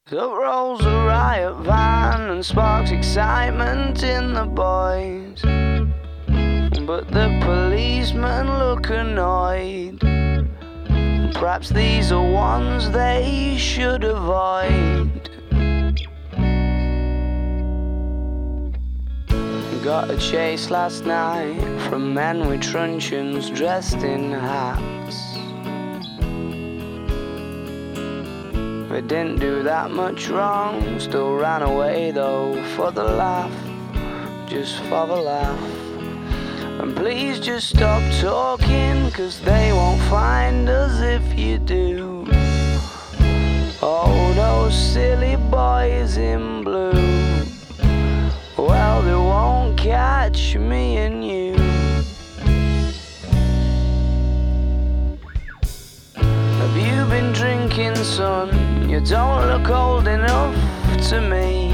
Up rolls a riot van and sparks excitement in the boys. But the policemen look annoyed. Perhaps these are ones they should avoid. Got a chase last night from men with truncheons dressed in hats. They didn't do that much wrong, still ran away though for the laugh, just for the laugh. And please just stop talking, 'cause they won't find us if you do. Oh, those silly boys in blue, well, they won't catch me and you. Have you been drinking, son? You don't look old enough to me.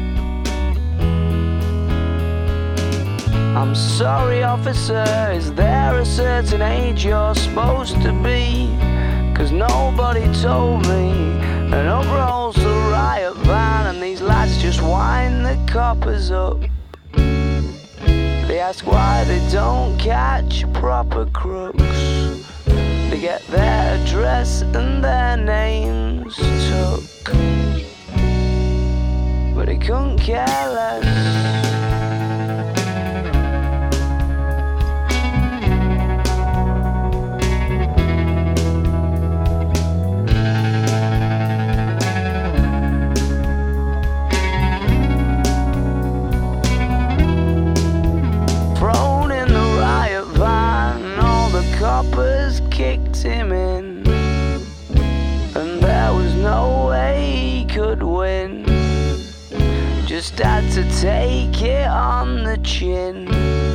I'm sorry, officer, is there a certain age you're supposed to be? 'Cause nobody told me. And up rolls the riot van and these lads just wind the coppers up. They ask why they don't catch proper crooks. They get their address and their names took, but they couldn't care less. Thrown in the riot van, all the coppers kicked him in, and there was no way he could win. Just had to take it on the chin.